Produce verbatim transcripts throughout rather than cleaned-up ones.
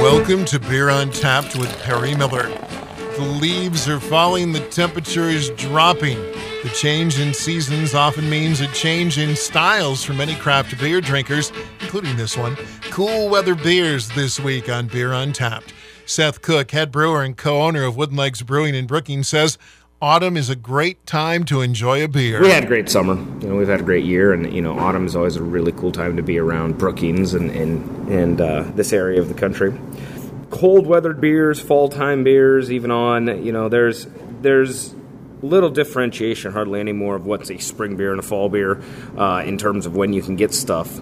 Welcome to Beer Untapped with Perry Miller. The leaves are falling, the temperature is dropping. The change in seasons often means a change in styles for many craft beer drinkers, including this one. Cool weather beers this week on Beer Untapped. Seth Cook, head brewer and co-owner of Wooden Legs Brewing in Brookings, says autumn is a great time to enjoy a beer. We had a great summer. You know, we've had a great year, and you know, autumn is always a really cool time to be around Brookings and and, and uh, this area of the country. Cold weathered beers, fall time beers, even on, you know, there's there's little differentiation hardly anymore of what's a spring beer and a fall beer uh, in terms of when you can get stuff.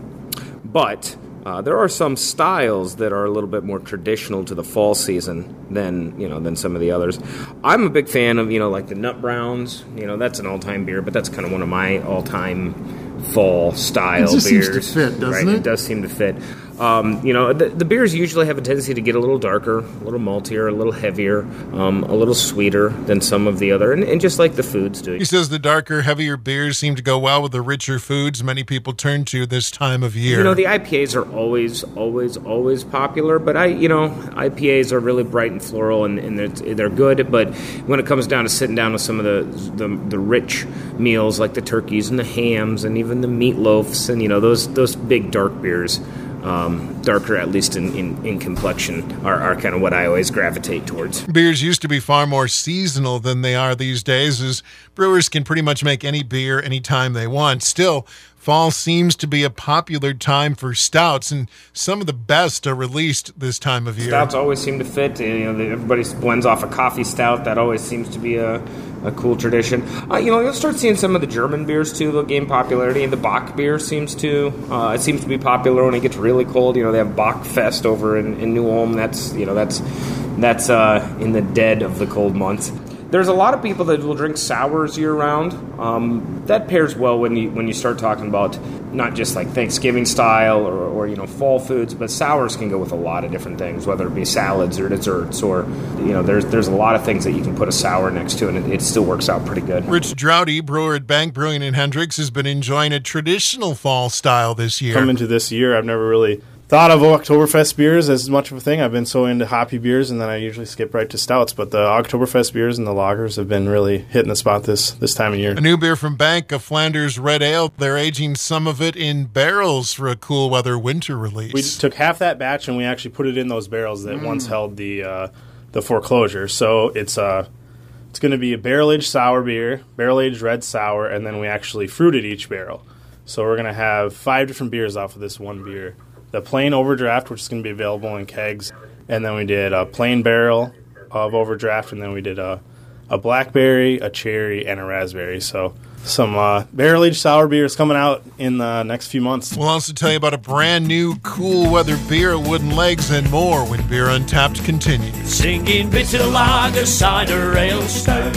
But Uh, there are some styles that are a little bit more traditional to the fall season than, you know, than some of the others. I'm a big fan of, you know, like the Nut Browns. You know, that's an all-time beer, but that's kind of one of my all-time fall style it just beers. Seems to fit, doesn't right? it? It does seem to fit. Um, you know, the, the beers usually have a tendency to get a little darker, a little maltier, a little heavier, um, a little sweeter than some of the other, and, and just like the foods do. He says the darker, heavier beers seem to go well with the richer foods many people turn to this time of year. You know, the I P As are always, always, always popular, but I, you know, I P As are really bright and floral, and, and they're, they're good, but when it comes down to sitting down with some of the, the the rich meals like the turkeys and the hams and even the meatloafs and, you know, those those big dark beers, Um, darker, at least in, in, in complexion, are, are kind of what I always gravitate towards. Beers used to be far more seasonal than they are these days, as brewers can pretty much make any beer anytime they want. Still, fall seems to be a popular time for stouts, and some of the best are released this time of year. Stouts always seem to fit. You know, everybody blends off a coffee stout. That always seems to be a, a cool tradition. Uh, you know, you'll start seeing some of the German beers, too. They'll gain popularity. And the Bock beer seems to, uh, it seems to be popular when it gets really cold. You know, they have Bock Fest over in, in New Ulm. That's, you know, that's, that's uh, in the dead of the cold months. There's a lot of people that will drink sours year-round. Um, that pairs well when you when you start talking about not just like Thanksgiving style or, or you know fall foods, but sours can go with a lot of different things, whether it be salads or desserts, or you know there's there's a lot of things that you can put a sour next to, and it, it still works out pretty good. Rich Droughty, brewer at Bank Brewing in Hendricks, has been enjoying a traditional fall style this year. Coming into this year, I've never really thought of Oktoberfest beers as much of a thing. I've been so into hoppy beers, and then I usually skip right to stouts. But the Oktoberfest beers and the lagers have been really hitting the spot this this time of year. A new beer from Bank, a Flanders Red Ale. They're aging some of it in barrels for a cool weather winter release. We took half that batch and we actually put it in those barrels that mm. once held the uh, the foreclosure. So it's uh, it's going to be a barrel-aged sour beer, barrel-aged red sour, and then we actually fruited each barrel. So we're going to have five different beers off of this one beer. The plain overdraft, which is going to be available in kegs, and then we did a plain barrel of overdraft, and then we did a, a blackberry, a cherry, and a raspberry. So some uh, barrel-aged sour beers coming out in the next few months. We'll also tell you about a brand new cool weather beer at Wooden Legs and more when Beer Untapped continues. Singing bitter lager, cider, ale, stout.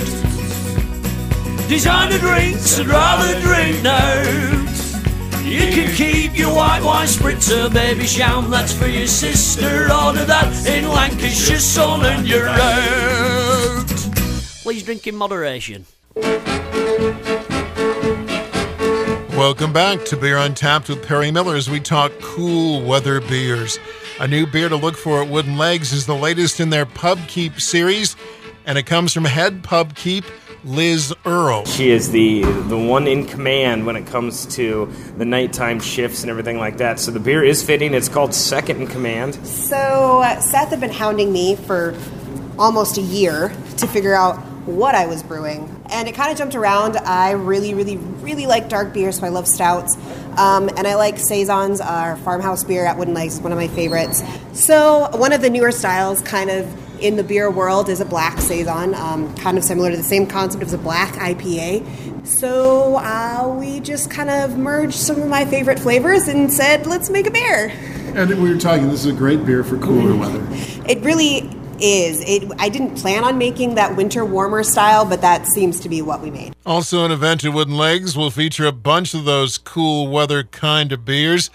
Designer drinks I'd rather drink now. You can keep your white wine spritzer, baby sham, that's for your sister. Order that in Lancashire, son, and you're out. Please drink in moderation. Welcome back to Beer Untapped with Perry Miller as we talk cool weather beers. A new beer to look for at Wooden Legs is the latest in their Pub Keep series, and it comes from head Pub Keep Liz Earle. She is the the one in command when it comes to the nighttime shifts and everything like that. So the beer is fitting. It's called Second in Command. So uh, Seth had been hounding me for almost a year to figure out what I was brewing. And it kind of jumped around. I really, really, really like dark beer, so I love stouts. Um, and I like Saisons, our farmhouse beer at Wooden Legs, is one of my favorites. So one of the newer styles kind of in the beer world is a black Saison, um, kind of similar to the same concept as a black I P A. So uh, we just kind of merged some of my favorite flavors and said, let's make a beer. And we were talking, this is a great beer for cooler weather. It really is. It, I didn't plan on making that winter warmer style, but that seems to be what we made. Also an event at Wooden Legs will feature a bunch of those cool weather kind of beers.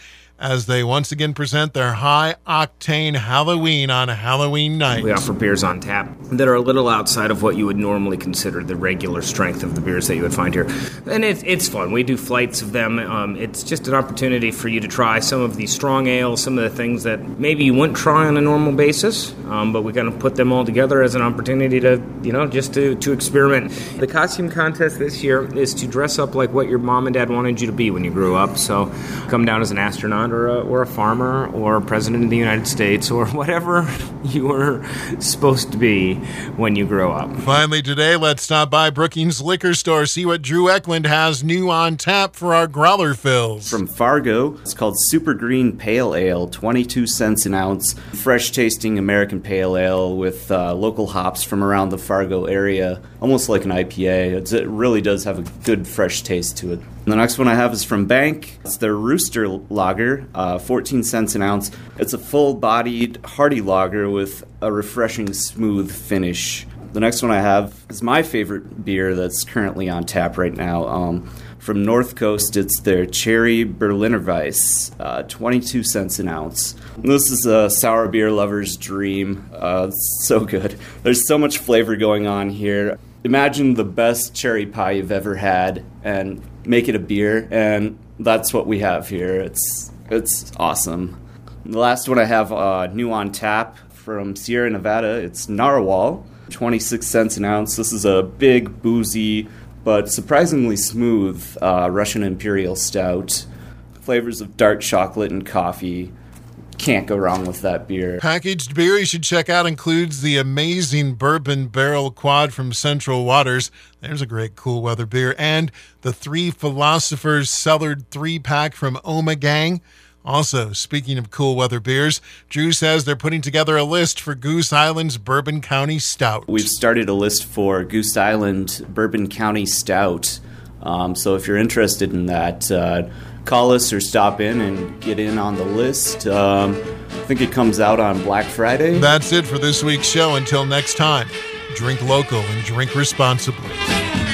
as they once again present their high-octane Halloween on Halloween night. We offer beers on tap that are a little outside of what you would normally consider the regular strength of the beers that you would find here. And it, it's fun. We do flights of them. Um, it's just an opportunity for you to try some of these strong ales, some of the things that maybe you wouldn't try on a normal basis, um, but we kind of put them all together as an opportunity to, you know, just to, to experiment. The costume contest this year is to dress up like what your mom and dad wanted you to be when you grew up. So come down as an astronaut or a, or a farmer or a president of the United States or whatever you were supposed to be when you grow up. Finally today, let's stop by Brookings Liquor Store, see what Drew Eklund has new on tap for our growler fills. From Fargo, it's called Super Green Pale Ale, twenty-two cents an ounce. Fresh-tasting American pale ale with uh, local hops from around the Fargo area, almost like an I P A. It's, it really does have a good fresh taste to it. And the next one I have is from Bank. It's their Rooster Lager, uh, fourteen cents an ounce. It's a full-bodied, hearty lager with a refreshing, smooth finish. The next one I have is my favorite beer that's currently on tap right now. Um, from North Coast, it's their Cherry Berliner Weiss, uh, twenty-two cents an ounce. This is a sour beer lover's dream. Uh, it's so good. There's so much flavor going on here. Imagine the best cherry pie you've ever had and make it a beer, and that's what we have here. It's it's awesome. The last one I have uh, new on tap from Sierra Nevada. It's Narwhal, twenty-six cents an ounce. This is a big, boozy, but surprisingly smooth uh, Russian Imperial Stout. Flavors of dark chocolate and coffee. Can't go wrong with that beer. Packaged beer you should check out includes the amazing Bourbon Barrel Quad from Central Waters. There's a great cool weather beer. And the Three Philosophers Cellared three-pack from Omegang. Also, speaking of cool weather beers, Drew says they're putting together a list for Goose Island's Bourbon County Stout. We've started a list for Goose Island Bourbon County Stout. Um, so if you're interested in that, uh, call us or stop in and get in on the list. Um, I think it comes out on Black Friday. That's it for this week's show. Until next time, drink local and drink responsibly.